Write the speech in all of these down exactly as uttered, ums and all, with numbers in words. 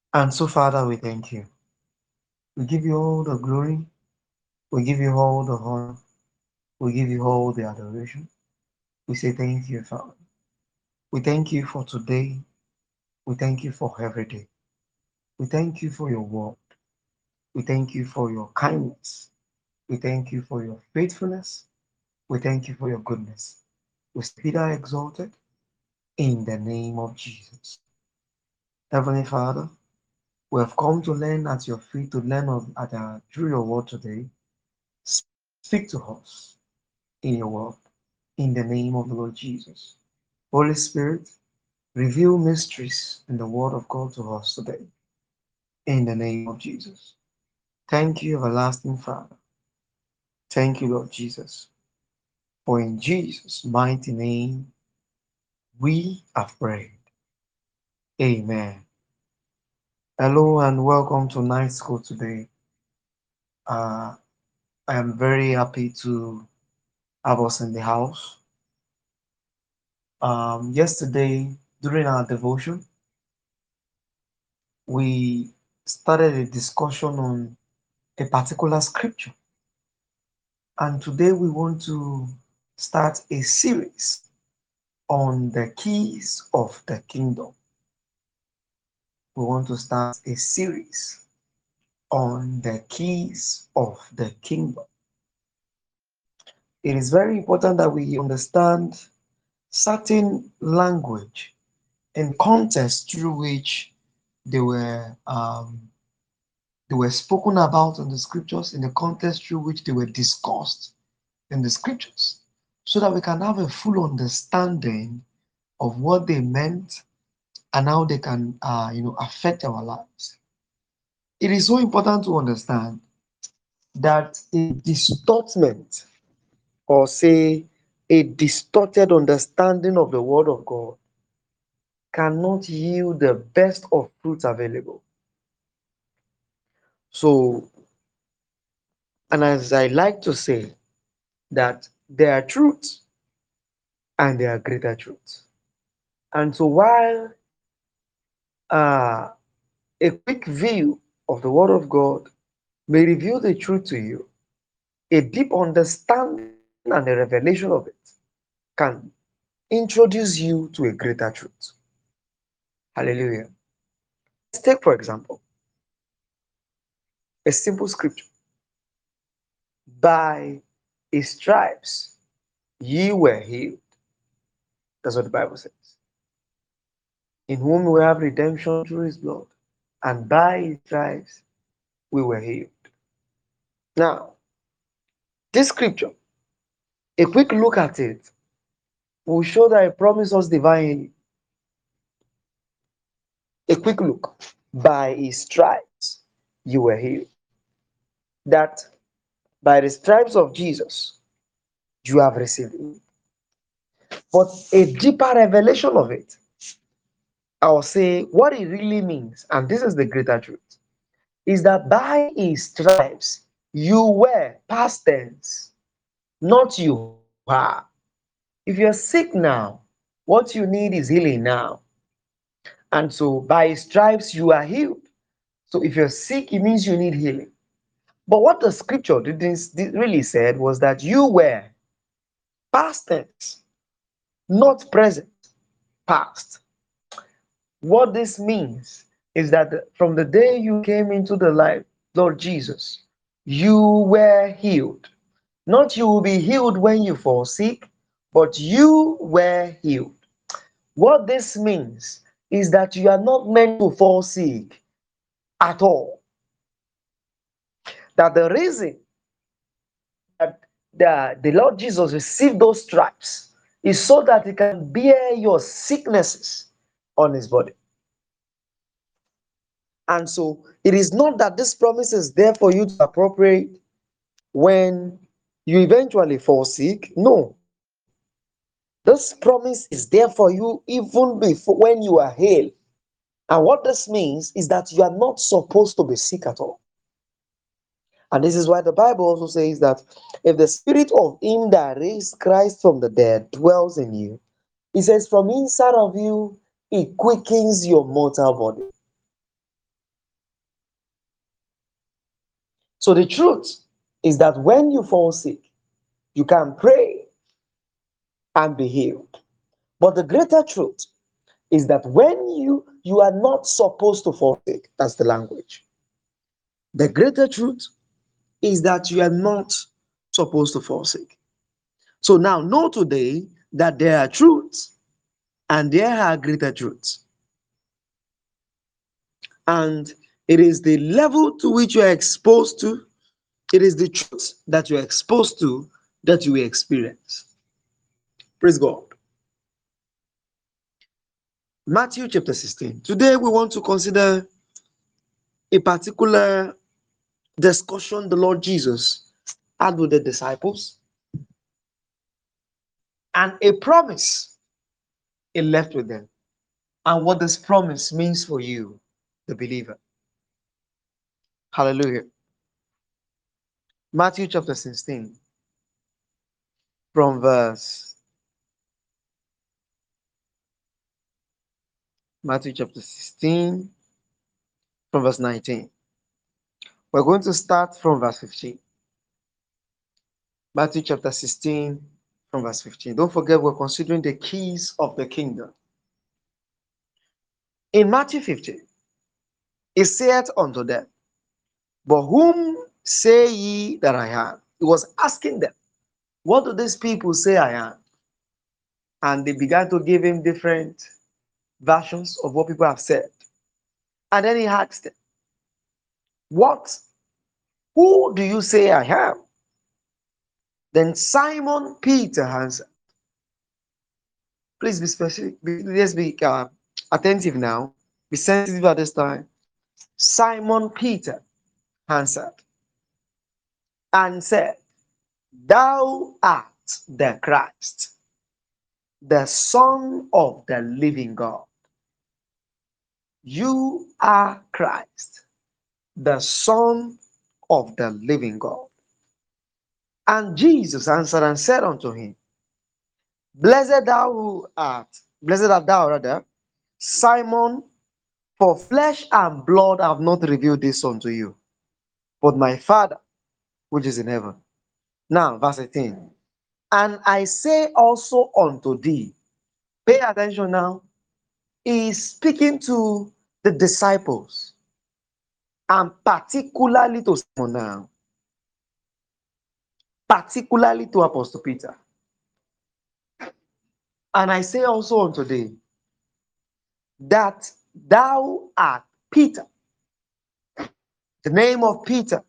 And so, Father, we thank you. We give you all the glory. We give you all the honor. We give you all the adoration. We say thank you, Father. We thank you for today. We thank you for every day. We thank you for your word. We thank you for your kindness. We thank you for your faithfulness. We thank you for your goodness. We say, be thou exalted in the name of Jesus. Heavenly Father, we have come to learn at your feet, to learn of, at, uh, through your word today. Speak to us in your word, in the name of the Lord Jesus. Holy Spirit, reveal mysteries in the word of God to us today, in the name of Jesus. Thank you, everlasting Father. Thank you, Lord Jesus. For in Jesus' mighty name we have prayed. Amen. Hello and welcome to night school today. Uh, I am very happy to have us in the house. Um, yesterday, during our devotion, we started a discussion on a particular scripture. And today we want to start a series on the keys of the kingdom. We want to start a series on the keys of the kingdom. It is very important that we understand certain language and context through which they were um, they were spoken about in the scriptures, in the context through which they were discussed in the scriptures, so that we can have a full understanding of what they meant and how they can uh, you know affect our lives. It is so important to understand that a distortment, or say a distorted understanding of the word of God, cannot yield the best of fruits available. So, and as I like to say, that there are truths and there are greater truths. And so, while uh, a quick view of the Word of God may reveal the truth to you, a deep understanding and a revelation of it can introduce you to a greater truth. Hallelujah. Let's take, for example, a simple scripture. By his stripes ye were healed. That's what the Bible says. In whom we have redemption through his blood, and by his stripes we were healed. Now, this scripture, a quick look at it, will show that it promises us divine healing. A quick look. By his stripes you were healed. That by the stripes of Jesus you have received healing. But a deeper revelation of it, I'll say what it really means, and this is the greater truth, is that by his stripes you were, past tense, not you are. If you're sick now, what you need is healing now. And so by his stripes you are healed. So if you're sick, it means you need healing. But what the scripture didn't really said was that you were, past tense, not present, past. What this means is that from the day you came into the life, Lord Jesus, you were healed. Not you will be healed when you fall sick, but you were healed. What this means is that you are not meant to fall sick at all. That the reason that the, the Lord Jesus received those stripes is so that he can bear your sicknesses on his body. And so it is not that this promise is there for you to appropriate when you eventually fall sick. No. This promise is there for you even before when you are healed. And what this means is that you are not supposed to be sick at all. And this is why the Bible also says that if the spirit of him that raised Christ from the dead dwells in you, it says from inside of you, it quickens your mortal body. So the truth is that when you fall sick, you can pray and be healed. But the greater truth is that when you you are not supposed to fall sick, that's the language. The greater truth is that you are not supposed to fall sick. So now know today that there are truths and there are greater truths. And it is the level to which you are exposed to, it is the truth that you are exposed to that you will experience. Praise God. Matthew chapter sixteen. Today we want to consider a particular discussion the Lord Jesus had with the disciples and a promise he left with them, and what this promise means for you, the believer. Hallelujah. Matthew chapter sixteen, from verse Matthew chapter sixteen, from verse nineteen. We're going to start from verse fifteen. Matthew chapter sixteen, from verse fifteen. Don't forget, we're considering the keys of the kingdom. In Matthew fifteen, he saith unto them, but whom say ye that I am? He was asking them, what do these people say I am? And they began to give him different versions of what people have said. And then he asked them, what? Who do you say I am? Then Simon Peter answered. Please be specific. Let's be uh, attentive now. Be sensitive at this time. Simon Peter answered and said, thou art the Christ, the Son of the living God. You are Christ, the Son of the living God. And Jesus answered and said unto him, Blessed thou who art, blessed art thou rather, Simon, for flesh and blood have not revealed this unto you, but my Father which is in heaven. Now, verse eighteen. And I say also unto thee, pay attention now, he is speaking to the disciples and particularly to Simon now, particularly to Apostle Peter. And I say also unto thee, that thou art Peter. The name of Peter,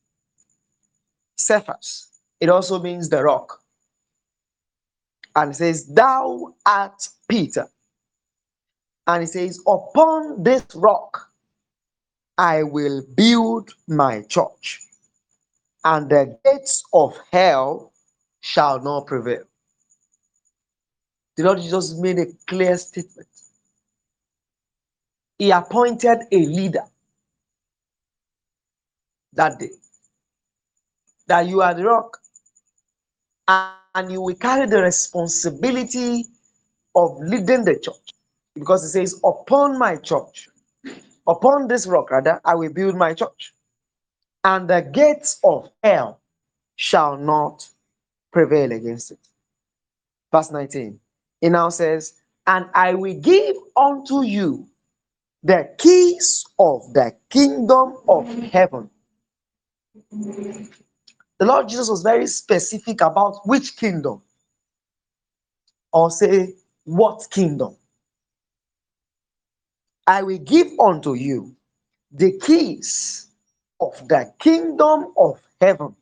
Cephas, it also means the rock. And it says, thou art Peter. And it says, upon this rock I will build my church, and the gates of hell shall not prevail. The Lord Jesus made a clear statement. He appointed a leader that day, that you are the rock, and you will carry the responsibility of leading the church. Because it says, upon my church, upon this rock, rather, I will build my church, and the gates of hell shall not prevail against it. Verse nineteen, it now says, and I will give unto you the keys of the kingdom of heaven. The Lord Jesus was very specific about which kingdom, or say, what kingdom. I will give unto you the keys of the kingdom of heaven.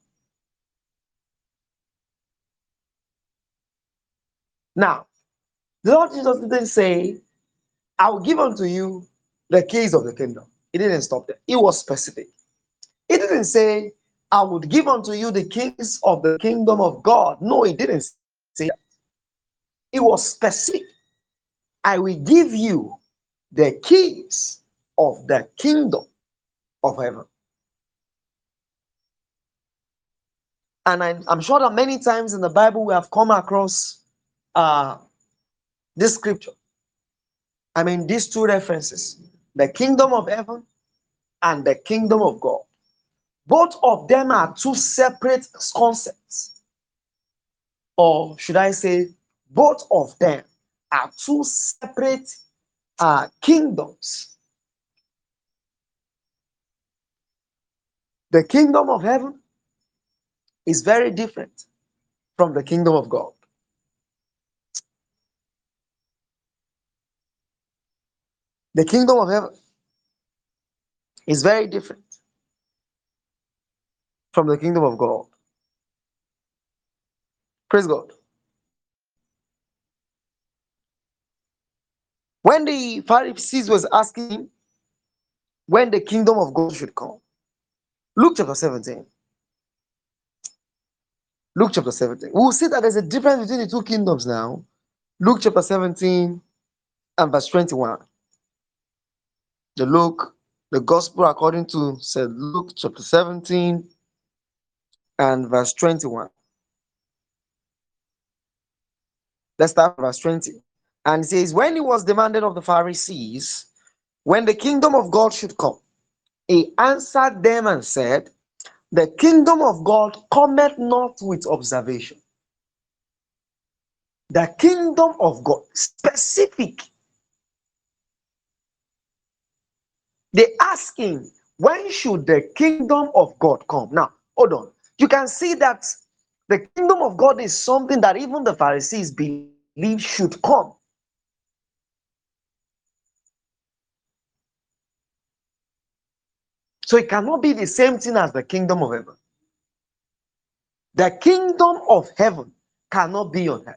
Now, the Lord Jesus didn't say, I will give unto you the keys of the kingdom. He didn't stop there. He was specific. He didn't say, I would give unto you the keys of the kingdom of God. No, he didn't say that. He was specific. I will give you the keys of the kingdom of heaven. And I'm, I'm sure that many times in the Bible we have come across uh, this scripture. I mean, these two references, the kingdom of heaven and the kingdom of God. Both of them are two separate concepts. Or should I say, both of them are two separate uh, kingdoms. The kingdom of heaven is very different from the kingdom of God. The kingdom of heaven is very different from the kingdom of God. Praise God. When the Pharisees was asking him when the kingdom of God should come, Luke chapter seventeen. Luke chapter seventeen. We'll see that there's a difference between the two kingdoms now. Luke chapter seventeen and verse twenty-one. The Luke, the gospel according to Saint Luke chapter seventeen and verse twenty-one. Let's start with verse twenty. And it says, when he was demanded of the Pharisees, when the kingdom of God should come, he answered them and said, the kingdom of God cometh not with observation. The kingdom of God, specific. They asking, when should the kingdom of God come? Now, hold on. You can see that the kingdom of God is something that even the Pharisees believe should come. So it cannot be the same thing as the kingdom of heaven. The kingdom of heaven cannot be on earth.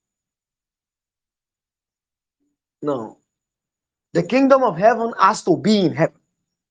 No. The kingdom of heaven has to be in heaven.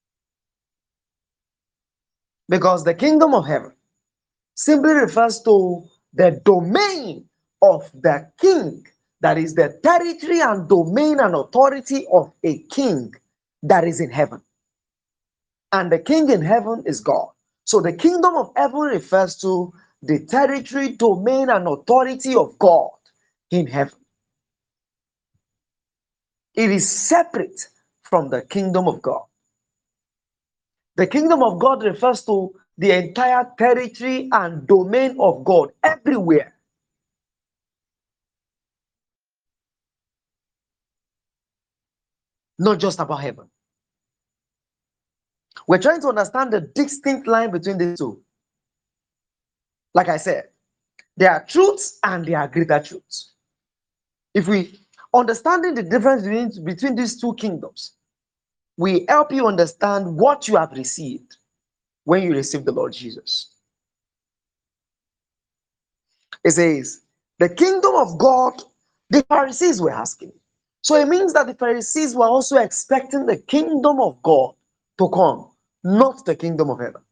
Because the kingdom of heaven simply refers to the domain of the king, that is the territory and domain and authority of a king that is in heaven. And the king in heaven is God. So the kingdom of heaven refers to the territory, domain, and authority of God in heaven. It is separate from the kingdom of God. The kingdom of God refers to the entire territory and domain of God everywhere. Not just about heaven. We're trying to understand the distinct line between the two. Like I said, there are truths and there are greater truths. If we understanding the difference between, between these two kingdoms, we help you understand what you have received when you receive the Lord Jesus. It says, the kingdom of God, the Pharisees were asking. So it means that the Pharisees were also expecting the kingdom of God to come, not the kingdom of heaven.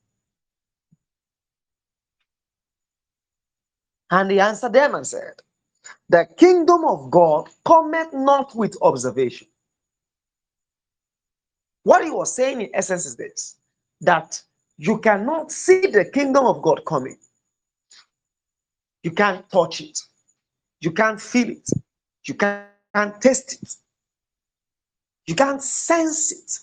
And he answered them and said, the kingdom of God cometh not with observation. What he was saying in essence is this, that you cannot see the kingdom of God coming. You can't touch it. You can't feel it. You can't taste it. You can't sense it.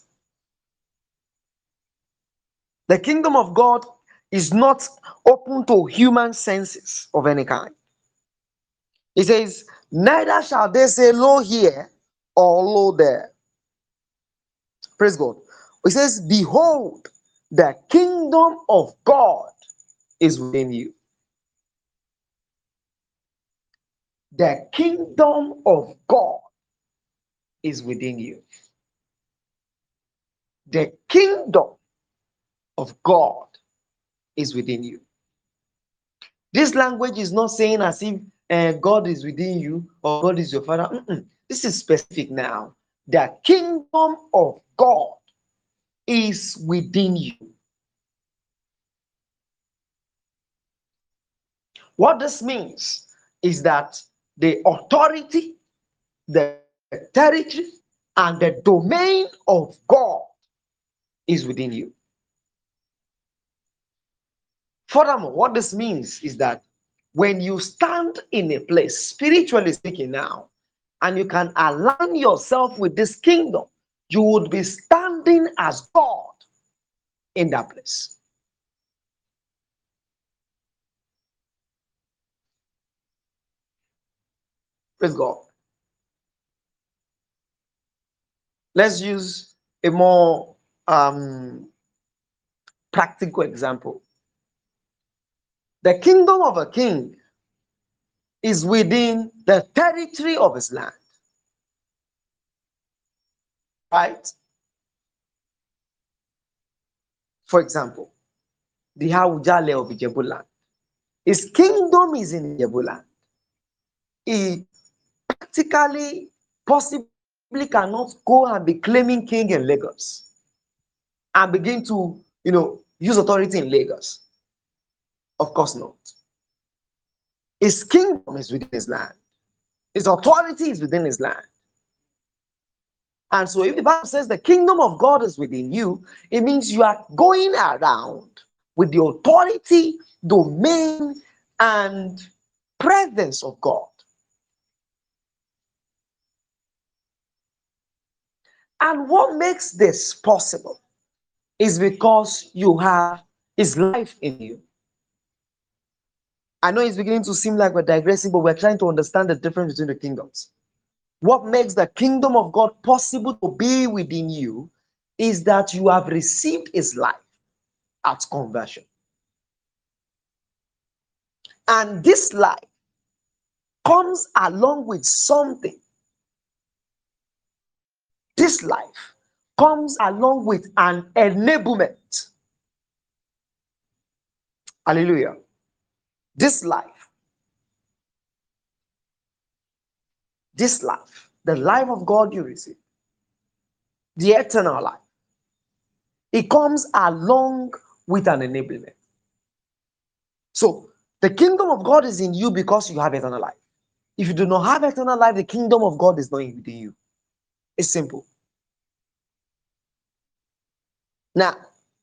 The kingdom of God is not open to human senses of any kind. It says, neither shall they say, lo here or lo there. Praise God. It says, behold, the kingdom of God is within you. The kingdom of God is within you. The kingdom of God is within you. This language is not saying as if uh, God is within you or God is your father. Mm-mm. This is specific now. The kingdom of God is within you. What this means is that the authority, the territory, and the domain of God is within you. Furthermore, what this means is that when you stand in a place, spiritually speaking now, and you can align yourself with this kingdom, you would be standing as God in that place. Praise God. Let's use a more um, practical example. The kingdom of a king is within the territory of his land. Right? For example, the Haujale of Ijebu land. His kingdom is in Ijebu land. He practically, possibly cannot go and be claiming king in Lagos and begin to, you know, use authority in Lagos. Of course not. His kingdom is within his land. His authority is within his land. And so if the Bible says the kingdom of God is within you, it means you are going around with the authority, domain, and presence of God. And what makes this possible is because you have his life in you. I know it's beginning to seem like we're digressing, but we're trying to understand the difference between the kingdoms. What makes the kingdom of God possible to be within you is that you have received his life at conversion. And this life comes along with something. This life comes along with an enablement. Hallelujah. This life, this life, the life of God you receive, the eternal life, it comes along with an enablement. So, the kingdom of God is in you because you have eternal life. If you do not have eternal life, the kingdom of God is not within you. It's simple. Now,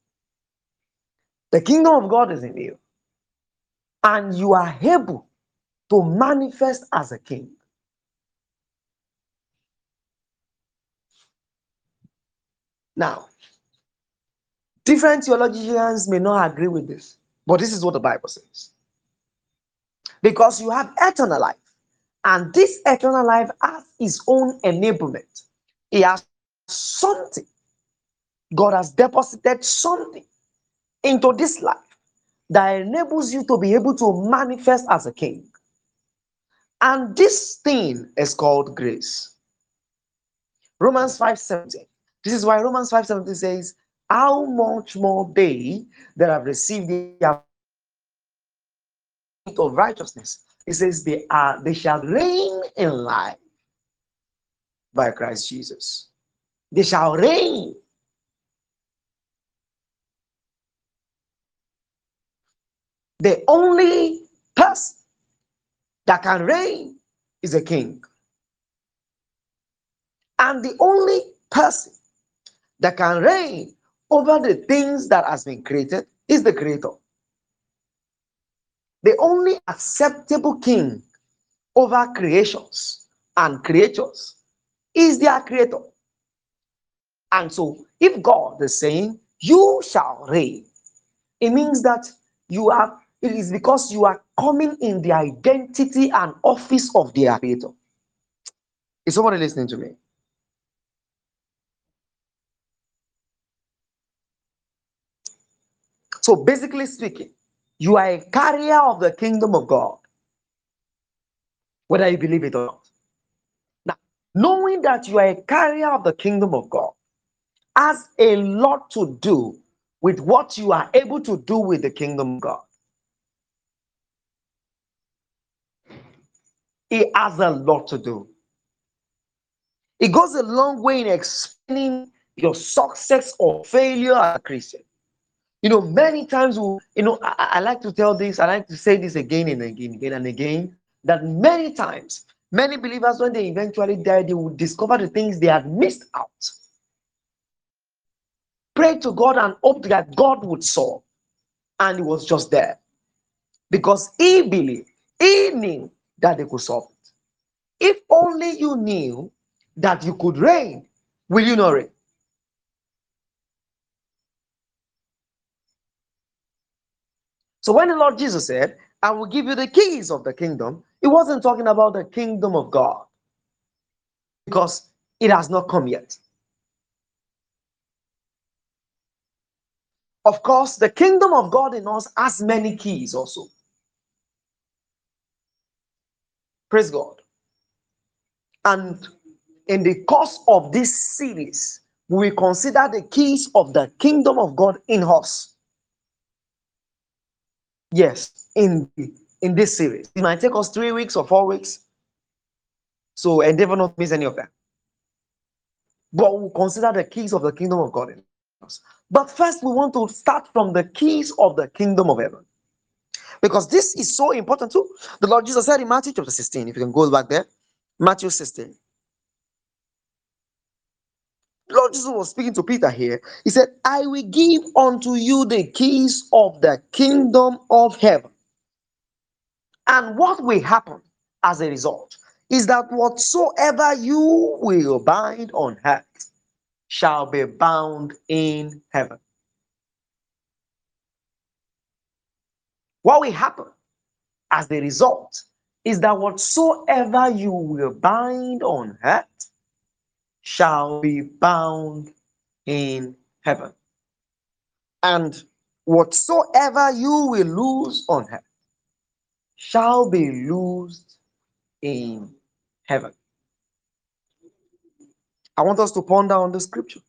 the kingdom of God is in you, and you are able to manifest as a king. Now, different theologians may not agree with this, but this is what the Bible says. Because you have eternal life, and this eternal life has its own enablement. It has something. God has deposited something into this life that enables you to be able to manifest as a king. And this thing is called grace. Romans five seventeen. This is why Romans five seventeen says, how much more they that have received the of righteousness. It says they are they shall reign in life by Christ Jesus. They shall reign. The only person that can reign is a king. And the only person that can reign over the things that has been created is the creator. The only acceptable king over creations and creatures is their creator. And so if God is saying, you shall reign, it means that you are, it is because you are coming in the identity and office of their creator. Is somebody listening to me? So basically speaking, you are a carrier of the kingdom of God, whether you believe it or not. Now, knowing that you are a carrier of the kingdom of God has a lot to do with what you are able to do with the kingdom of God. It has a lot to do. It goes a long way in explaining your success or failure as a Christian. You know, many times, we, you know, I, I like to tell this, I like to say this again and again, again and again, that many times, many believers, when they eventually die, they will discover the things they had missed out. Pray to God and hope that God would solve. And it was just there. Because he believed, he knew that they could solve it. If only you knew that you could reign, will you not reign? So when the Lord Jesus said, I will give you the keys of the kingdom, It wasn't talking about the kingdom of God because it has not come yet. Of course, the kingdom of God in us has many keys also. Praise God. And in the course of this series, we will consider the keys of the kingdom of God in us. Yes, in, in this series. It might take us three weeks or four weeks. So endeavor not to miss any of them. But we'll consider the keys of the kingdom of God in us. But first, we want to start from the keys of the kingdom of heaven. Because this is so important too. The Lord Jesus said in Matthew chapter sixteen, if you can go back there, Matthew sixteen. Lord Jesus was speaking to Peter here. He said, I will give unto you the keys of the kingdom of heaven. And what will happen as a result is that whatsoever you will bind on earth shall be bound in heaven. What will happen as the result is that whatsoever you will bind on earth shall be bound in heaven. And whatsoever you will lose on earth shall be loosed in heaven. I want us to ponder on the scripture.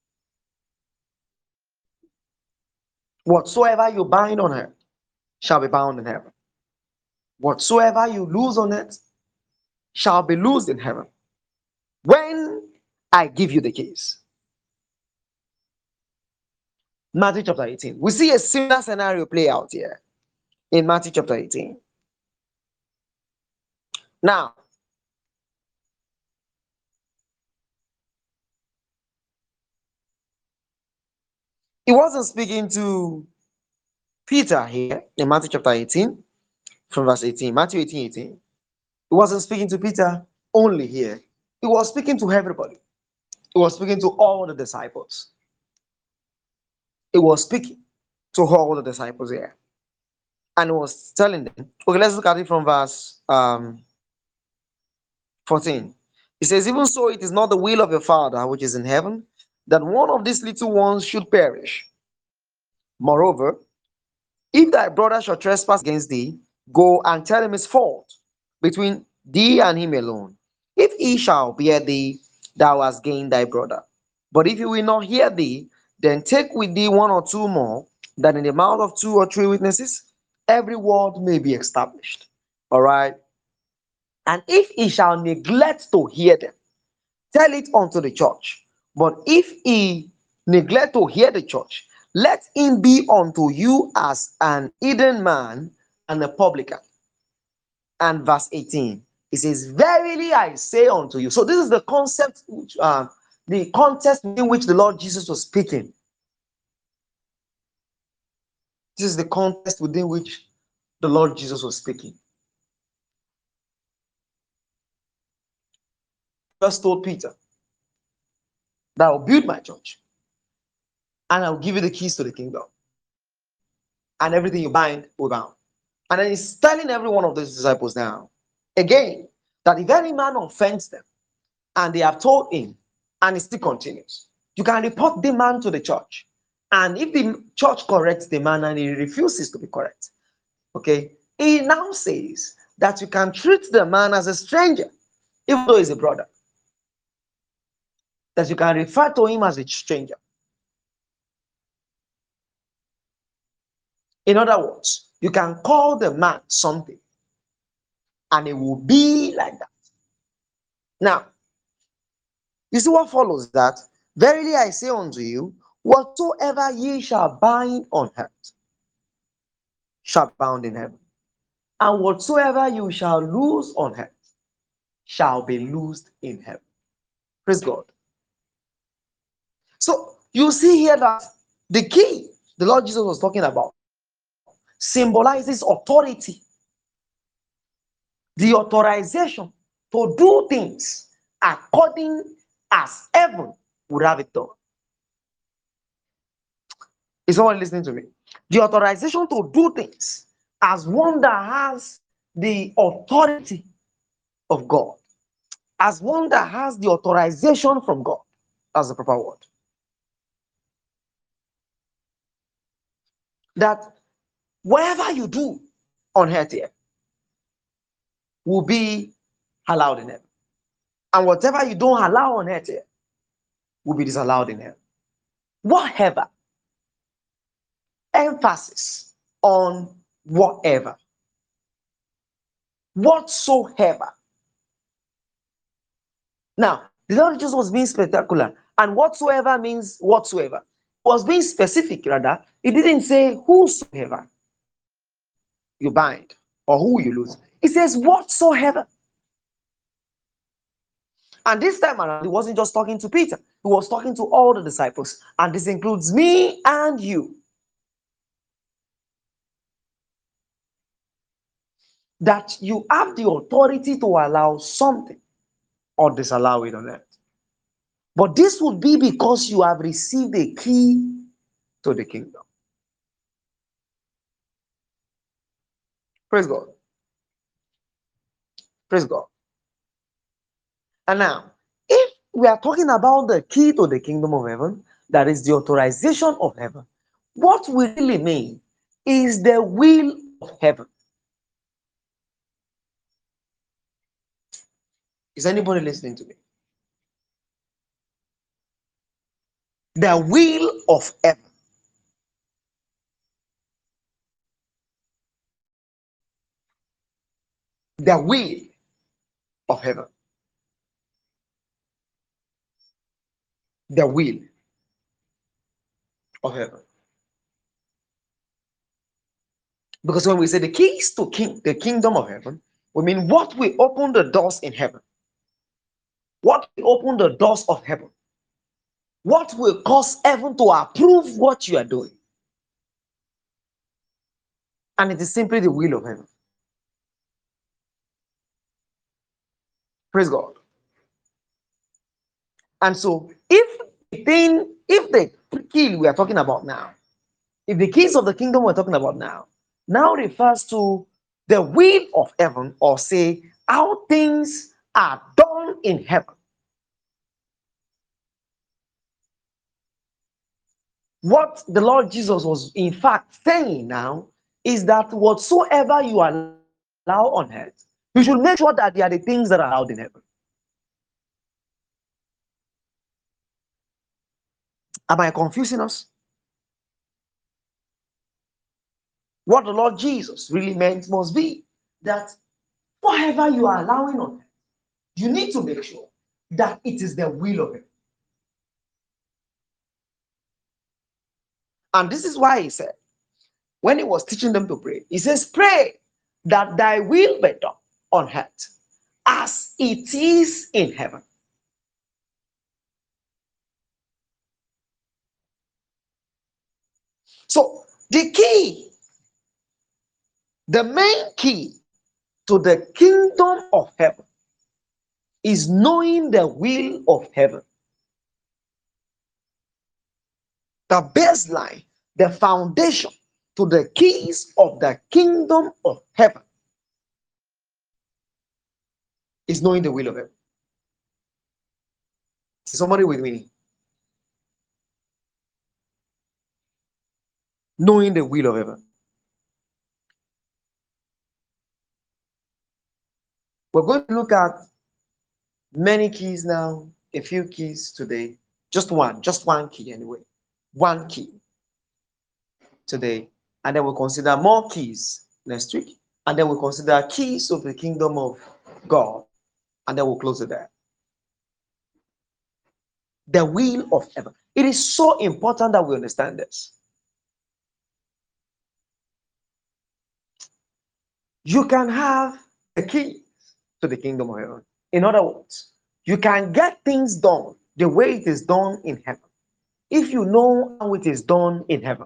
Whatsoever you bind on earth shall be bound in heaven. Whatsoever you lose on earth shall be loosed in heaven. When I give you the keys. Matthew chapter eighteen. We see a similar scenario play out here in Matthew chapter eighteen. Now, he wasn't speaking to Peter here in Matthew chapter eighteen, from verse eighteen, Matthew eighteen, eighteen. He wasn't speaking to Peter only here. He was speaking to everybody. He was speaking to all the disciples. He was speaking to all the disciples here. And he was telling them, okay, let's look at it from verse um, fourteen. He says, even so, it is not the will of your Father which is in heaven that one of these little ones should perish. Moreover, if thy brother shall trespass against thee, go and tell him his fault between thee and him alone. If he shall bear thee, thou hast gained thy brother. But if he will not hear thee, then take with thee one or two more, that in the mouth of two or three witnesses every word may be established. All right. And if he shall neglect to hear them, tell it unto the church. But if he neglect to hear the church, let him be unto you as an hidden man and a publican. And verse eighteen, it says, verily I say unto you. So this is the concept, uh, the context in which the Lord Jesus was speaking. This is the context within which the Lord Jesus was speaking. First told Peter that I'll build my church and I'll give you the keys to the kingdom. And everything you bind will bound. And then he's telling every one of those disciples now, again, that if any man offends them and they have told him and it still continues, you can report the man to the church. And if the church corrects the man and he refuses to be correct, okay, he now says that you can treat the man as a stranger, even though he's a brother. That you can refer to him as a stranger. In other words, you can call the man something and it will be like that. Now, you see what follows that? Verily I say unto you, whatsoever ye shall bind on earth shall be bound in heaven. And whatsoever you shall loose on earth shall be loosed in heaven. Praise God. So you see here that the key the Lord Jesus was talking about symbolizes authority. The authorization to do things according as heaven would have it done. Is someone listening to me? The authorization to do things as one that has the authority of God, as one that has the authorization from God. That's the proper word. That whatever you do on earth here will be allowed in heaven. And whatever you don't allow on earth here will be disallowed in heaven. Whatever. Emphasis on whatever. Whatsoever. Now, the Lord Jesus was being spectacular. And whatsoever means whatsoever. It was being specific, rather. It didn't say whosoever you bind or who you lose. It says whatsoever. And this time around, he wasn't just talking to Peter. He was talking to all the disciples. And this includes me and you. That you have the authority to allow something or disallow it on earth. But this would be because you have received a key to the kingdom. Praise God. Praise God. And now, if we are talking about the key to the kingdom of heaven, that is the authorization of heaven, what we really mean is the will of heaven. Is anybody listening to me? The will of heaven. The will of heaven. The will of heaven. Because when we say the keys to king, the kingdom of heaven, we mean what will open the doors in heaven. What will open the doors of heaven? What will cause heaven to approve what you are doing? And it is simply the will of heaven. Praise God. And so, if the thing, if the key we are talking about now, if the keys of the kingdom we're talking about now, now refers to the will of heaven, or say how things are done in heaven. What the Lord Jesus was in fact saying now is that whatsoever you allow on earth, you should make sure that they are the things that are allowed in heaven. Am I confusing us? What the Lord Jesus really meant must be that whatever you are allowing on earth, you need to make sure that it is the will of heaven. And this is why he said, when he was teaching them to pray, he says, pray that thy will be done on earth as it is in heaven. So the key, the main key to the kingdom of heaven is knowing the will of heaven. The baseline, the foundation to the keys of the kingdom of heaven is knowing the will of heaven. Is somebody with me? Knowing the will of heaven. We're going to look at many keys now, a few keys today. Just one, just one key anyway. One key today. And then we'll consider more keys next week. And then we'll consider keys of the kingdom of God. And then we'll close it there. The will of heaven. It is so important that we understand this. You can have the key to the kingdom of heaven. In other words, you can get things done the way it is done in heaven if you know how it is done in heaven.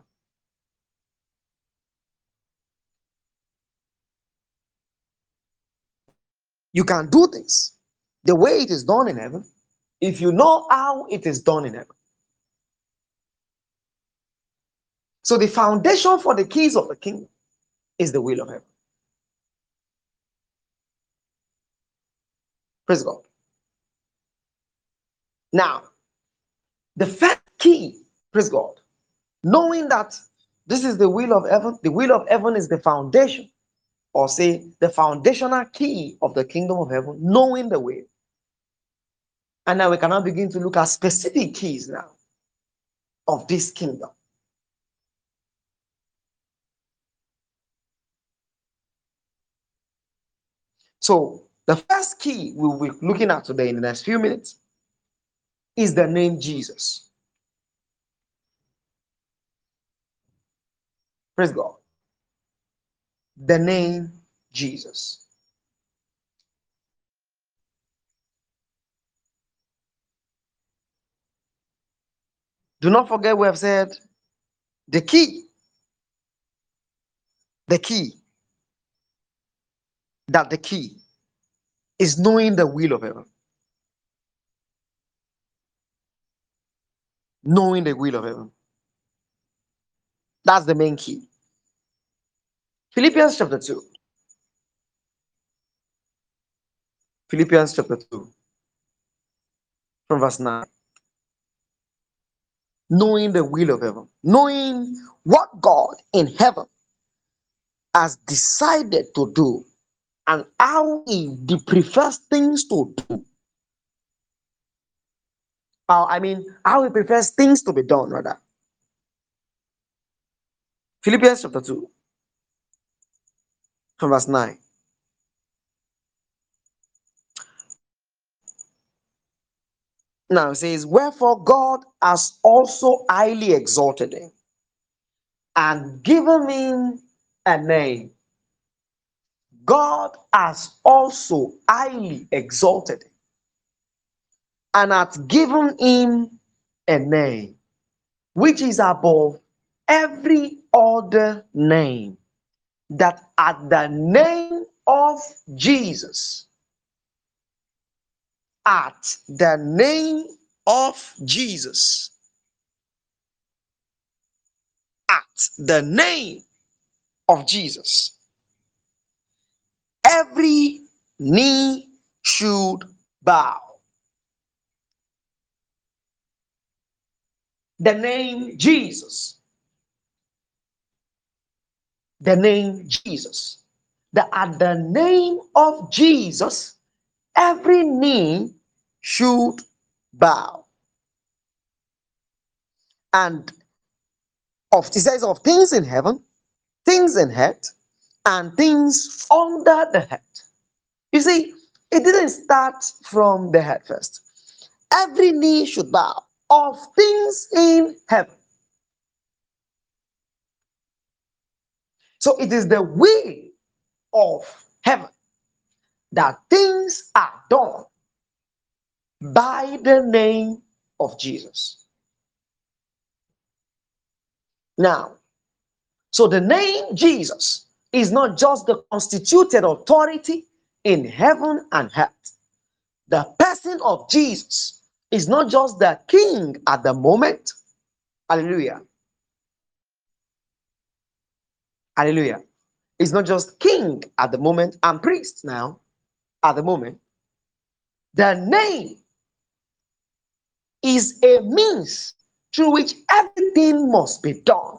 You can do things the way it is done in heaven if you know how it is done in heaven. So the foundation for the keys of the kingdom is the will of heaven. Praise God. Now, the first key, praise God, knowing that this is the will of heaven, the will of heaven is the foundation, or say the foundational key of the kingdom of heaven, knowing the way. And now we can now begin to look at specific keys now of this kingdom. So the first key we'll be looking at today in the next few minutes is the name Jesus. Praise God. The name Jesus. Do not forget we have said the key, the key, that the key is knowing the will of heaven. Knowing the will of heaven. That's the main key. Philippians chapter two. Philippians chapter two, from verse nine. Knowing the will of heaven. Knowing what God in heaven has decided to do and how he prefers things to do. Uh, I mean, how he prefers things to be done, rather. Philippians chapter two, from verse nine. Now it says, wherefore God has also highly exalted him and given him a name. God has also highly exalted him and hath given him a name which is above every other name, that at the name of Jesus, at the name of Jesus, at the name of Jesus, every knee should bow. The name Jesus. The name Jesus. That at the name of Jesus, every knee should bow. And of, it says, of things in heaven, things in earth, and things under the head. You see, it didn't start from the head first. Every knee should bow of things in heaven. So it is the will of heaven that things are done by the name of Jesus. Now, so the name Jesus is not just the constituted authority in heaven and earth. The person of Jesus is not just the king at the moment. Hallelujah. Hallelujah. It's not just king at the moment and priest now at the moment. The name is a means through which everything must be done.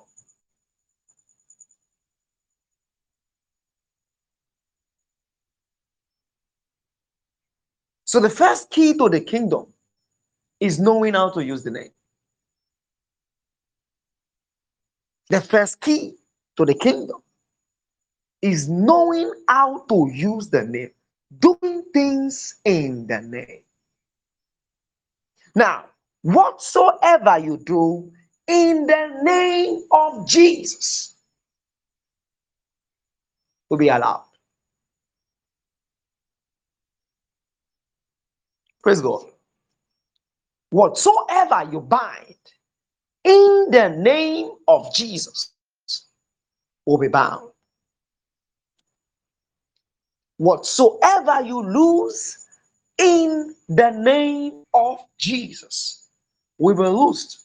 So the first key to the kingdom is knowing how to use the name. The first key to the kingdom is knowing how to use the name, doing things in the name. Now, whatsoever you do in the name of Jesus will be allowed. Praise God. Whatsoever you bind in the name of Jesus will be bound. Whatsoever you lose in the name of Jesus will be loosed.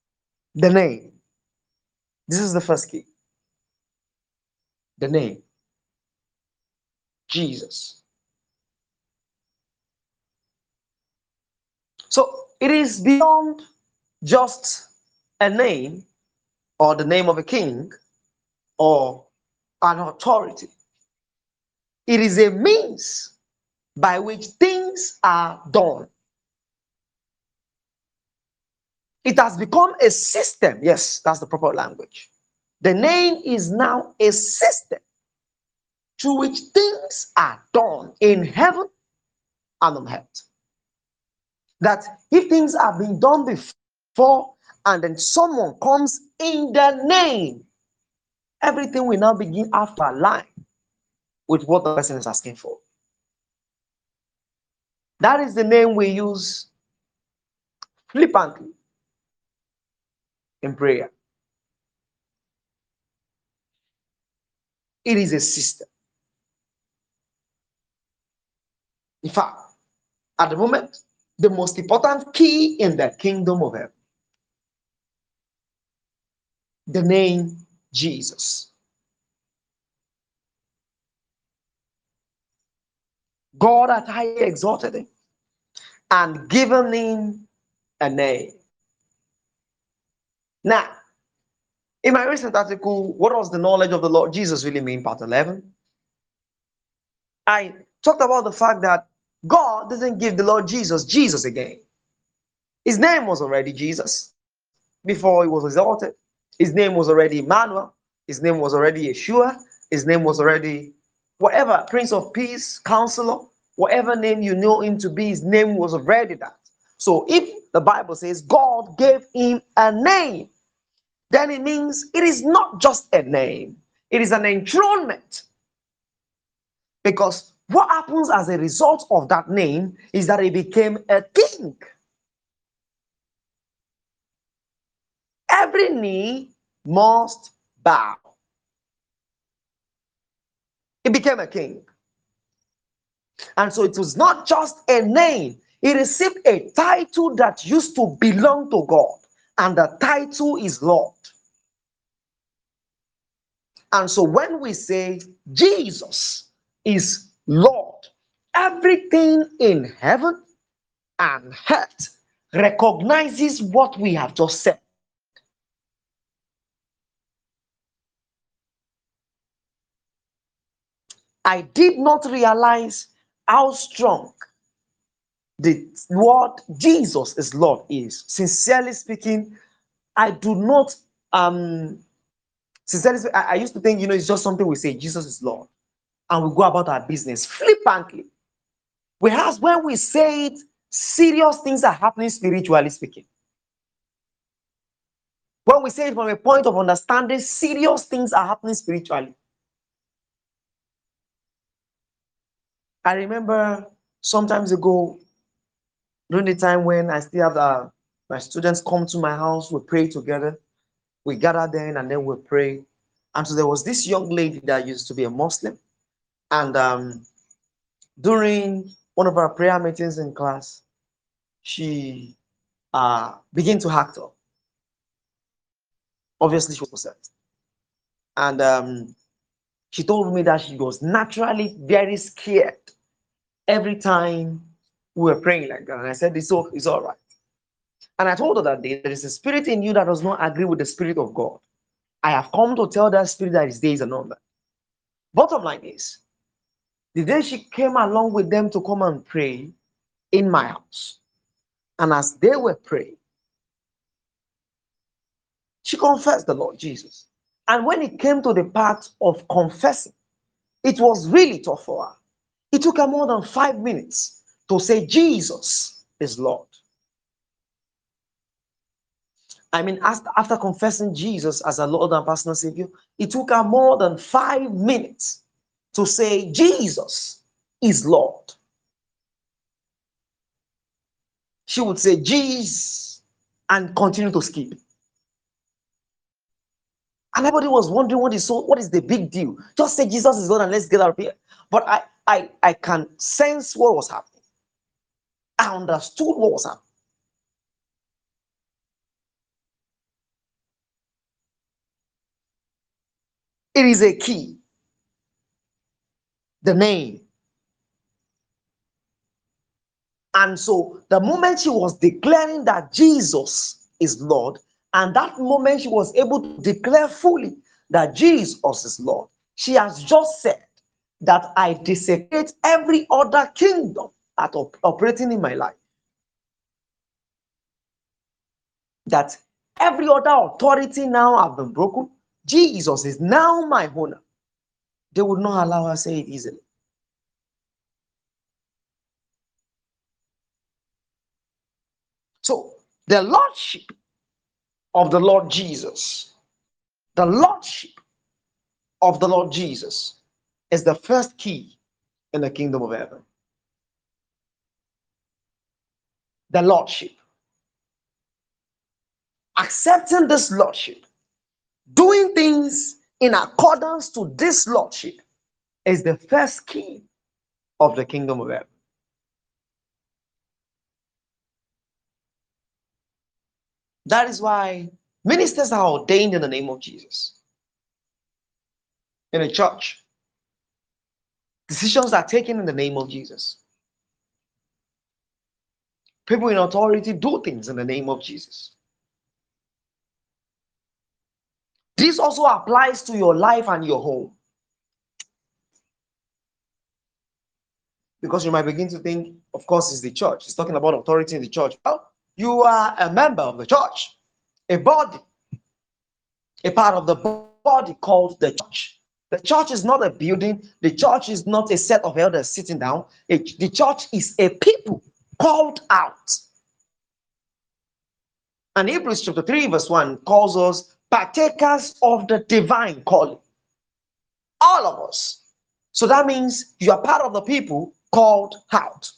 The name. This is the first key. The name. Jesus. So it is beyond just a name or the name of a king or an authority. It is a means by which things are done. It has become a system. Yes, that's the proper language. The name is now a system through which things are done in heaven and on earth. That if things have been done before and then someone comes in the name, everything will now begin after align with what the person is asking for. That is the name we use flippantly in prayer. It is a system. In fact, at the moment, the most important key in the kingdom of heaven, the name Jesus. God had highly exalted him and given him a name. Now, in my recent article, what does the knowledge of the Lord Jesus really mean? Part eleven. I talked about the fact that God doesn't give the Lord Jesus Jesus again. His name was already Jesus before he was exalted. His name was already Emmanuel. His name was already Yeshua. His name was already whatever, Prince of Peace, Counselor, whatever name you know him to be, his name was already that. So if the Bible says God gave him a name, then it means it is not just a name, it is an enthronement. Because what happens as a result of that name is that he became a king. Every knee must bow. He became a king. And so it was not just a name, he received a title that used to belong to God, and the title is Lord. And so when we say Jesus is Lord, everything in heaven and earth recognizes what we have just said. I did not realize how strong the word Jesus is Lord is. Sincerely speaking, I do not um sincerely speaking, I, I used to think, you know, it's just something we say, Jesus is Lord, and we go about our business flippantly. Whereas when we say it, serious things are happening spiritually speaking. When we say it from a point of understanding, serious things are happening spiritually. I remember sometimes ago, during the time when I still have uh, my students come to my house, we pray together. We gather then and then we pray. And so there was this young lady that used to be a Muslim. And um, during one of our prayer meetings in class, she uh, began to act up. Obviously, she was possessed. And um, she told me that she was naturally very scared every time we were praying like that. And I said, it's all, it's all right. And I told her that day, there is a spirit in you that does not agree with the spirit of God. I have come to tell that spirit that his days are numbered. Bottom line is, the day she came along with them to come and pray in my house, and as they were praying, she confessed the Lord Jesus. And when it came to the part of confessing, it was really tough for her. It took her more than five minutes to say, Jesus is Lord. I mean, after, after confessing Jesus as a Lord and personal Savior, it took her more than five minutes to say, Jesus is Lord. She would say, Jesus, and continue to skip. And everybody was wondering what is so, what is the big deal? Just say Jesus is Lord and let's get out of here. But I, I, I can sense what was happening. I understood what was happening. It is a key. The name And so the moment she was declaring that Jesus is Lord, and that moment she was able to declare fully that Jesus is Lord, she has just said that I desecrate every other kingdom that op- operating in my life. That every other authority now have been broken. Jesus is now my owner. They would not allow her to say it easily. So the lordship of the Lord Jesus, the lordship of the Lord Jesus is the first key in the kingdom of heaven. The lordship. Accepting this lordship, doing things in accordance to this lordship is the first key of the kingdom of heaven. That is why ministers are ordained in the name of Jesus. In a church, decisions are taken in the name of Jesus. People in authority do things in the name of Jesus. This also applies to your life and your home. Because you might begin to think, of course, it's the church. It's talking about authority in the church. Well, you are a member of the church, a body, a part of the body called the church. The church is not a building. The church is not a set of elders sitting down. It, the church is a people called out. And Hebrews chapter three, verse one calls us partakers of the divine calling. All of us. So that means you are part of the people called out.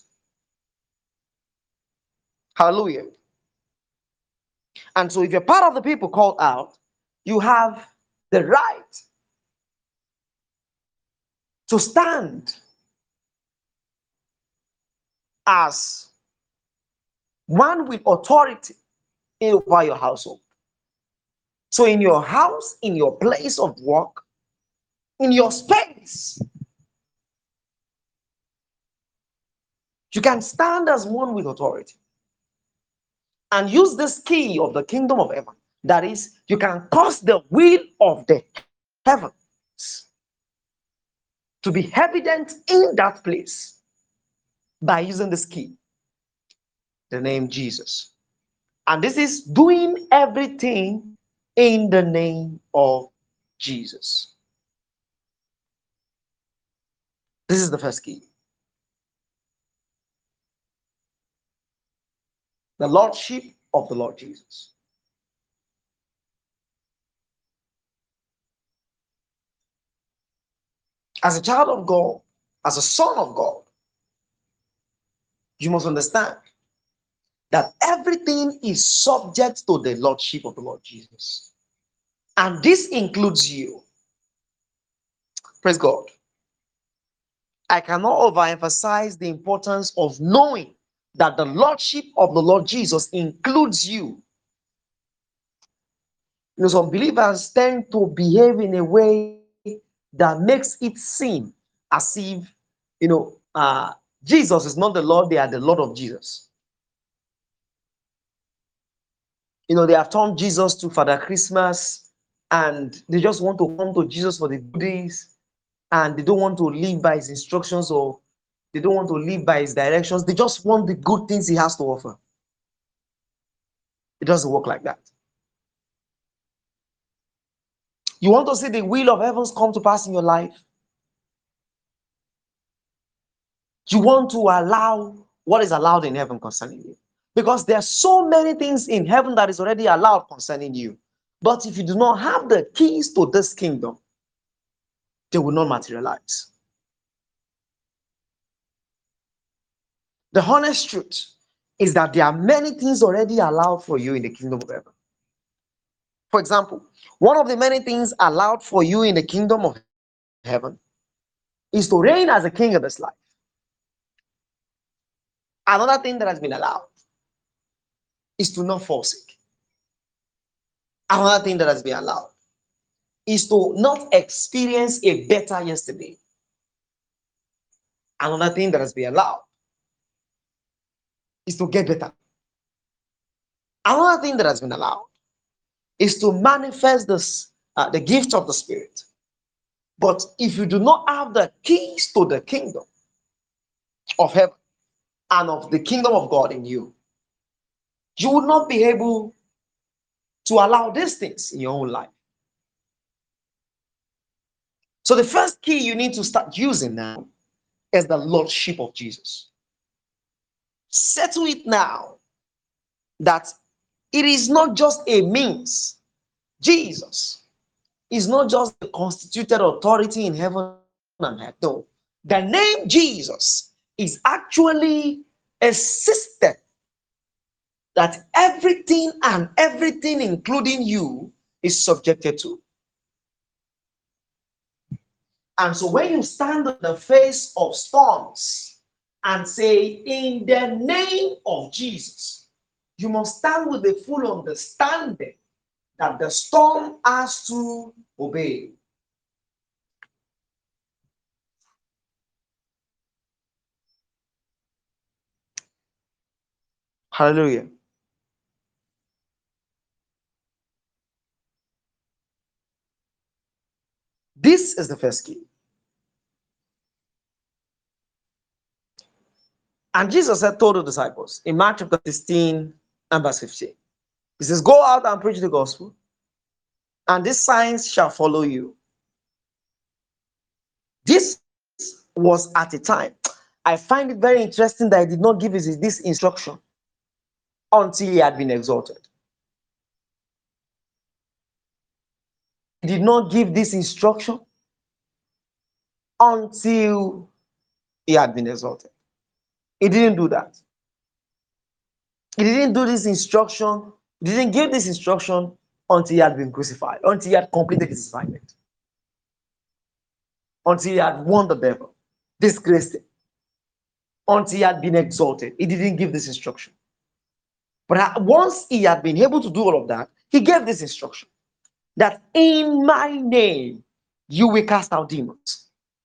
Hallelujah. And so if you're part of the people called out, you have the right to stand as one with authority over your household. So in your house, in your place of work, in your space, you can stand as one with authority and use this key of the kingdom of heaven. That is, you can cause the will of the heavens to be evident in that place by using this key, the name Jesus. And this is doing everything in the name of Jesus. This is the first key. The lordship of the Lord Jesus. As a child of God, as a son of God, you must understand that everything is subject to the lordship of the Lord Jesus. And this includes you. Praise God. I cannot overemphasize the importance of knowing that the lordship of the Lord Jesus includes you. You know, some believers tend to behave in a way that makes it seem as if, you know, uh, Jesus is not the Lord, they are the Lord of Jesus. You know, they have turned Jesus to Father Christmas and they just want to come to Jesus for the goodies and they don't want to live by his instructions or they don't want to live by his directions. They just want the good things he has to offer. It doesn't work like that. You want to see the will of heavens come to pass in your life? You want to allow what is allowed in heaven concerning you. Because there are so many things in heaven that is already allowed concerning you. But if you do not have the keys to this kingdom, they will not materialize. The honest truth is that there are many things already allowed for you in the kingdom of heaven. For example, one of the many things allowed for you in the kingdom of heaven is to reign as a king in this life. Another thing that has been allowed is to not fall sick. Another thing that has been allowed is to not experience a better yesterday. Another thing that has been allowed is to get better. Another thing that has been allowed is to manifest this, uh, the gift of the Spirit. But if you do not have the keys to the kingdom of heaven and of the kingdom of God in you, you will not be able to allow these things in your own life. So the first key you need to start using now is the Lordship of Jesus. Settle it now that it is not just a means. Jesus is not just the constituted authority in heaven and earth. No. The name Jesus is actually a system that everything and everything, including you, is subjected to. And so when you stand in the face of storms and say, in the name of Jesus, you must stand with the full understanding that the storm has to obey. Hallelujah. This is the first key. And Jesus had told the disciples in Mark chapter sixteen and verse fifteen, he says, go out and preach the gospel, and these signs shall follow you. This was at a time. I find it very interesting that he did not give us this instruction until he had been exalted. He did not give this instruction until he had been exalted. He didn't do that. He didn't do this instruction. He didn't give this instruction until he had been crucified, until he had completed his assignment, until he had won the devil, disgraced him, until he had been exalted. He didn't give this instruction. But once he had been able to do all of that, he gave this instruction that in my name you will cast out demons.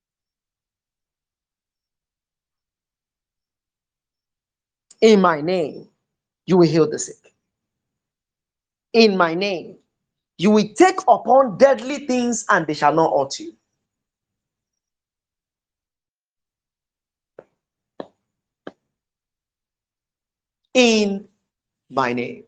In my name you will heal the sick. In my name you will take upon deadly things and they shall not hurt you. In my name.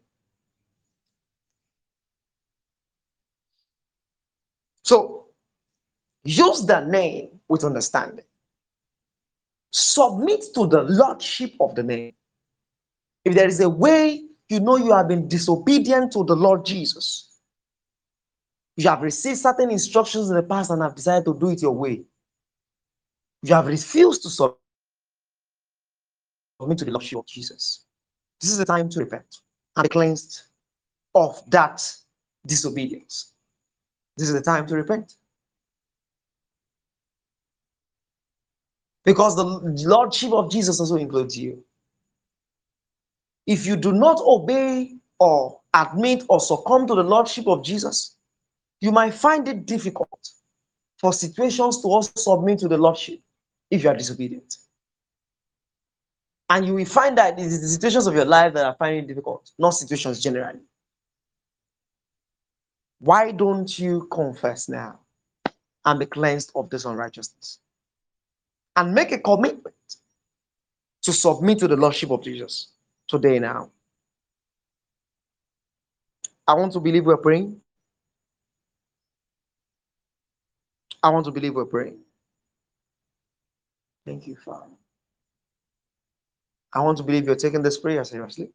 So use the name with understanding. Submit to the lordship of the name. If there is a way you know you have been disobedient to the Lord Jesus, you have received certain instructions in the past and have decided to do it your way, you have refused to submit to the lordship of Jesus, this is the time to repent and be cleansed of that disobedience. This is the time to repent. Because the lordship of Jesus also includes you. If you do not obey or admit or succumb to the lordship of Jesus, you might find it difficult for situations to also submit to the lordship if you are disobedient. And you will find that it is the situations of your life that are finding it difficult, not situations generally. Why don't you confess now and be cleansed of this unrighteousness? And make a commitment to submit to the lordship of Jesus today now. I want to believe we're praying. I want to believe we're praying. Thank you, Father. I want to believe you're taking this prayer seriously.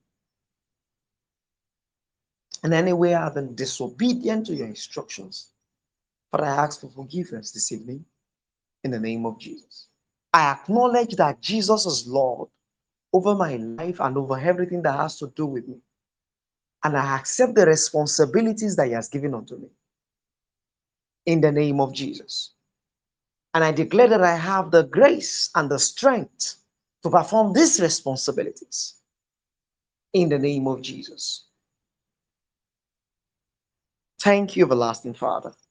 In any way I've been disobedient to your instructions, but I ask for forgiveness this evening in the name of Jesus. I acknowledge that Jesus is Lord over my life and over everything that has to do with me. And I accept the responsibilities that he has given unto me in the name of Jesus. And I declare that I have the grace and the strength to perform these responsibilities in the name of Jesus. Thank you, everlasting Father.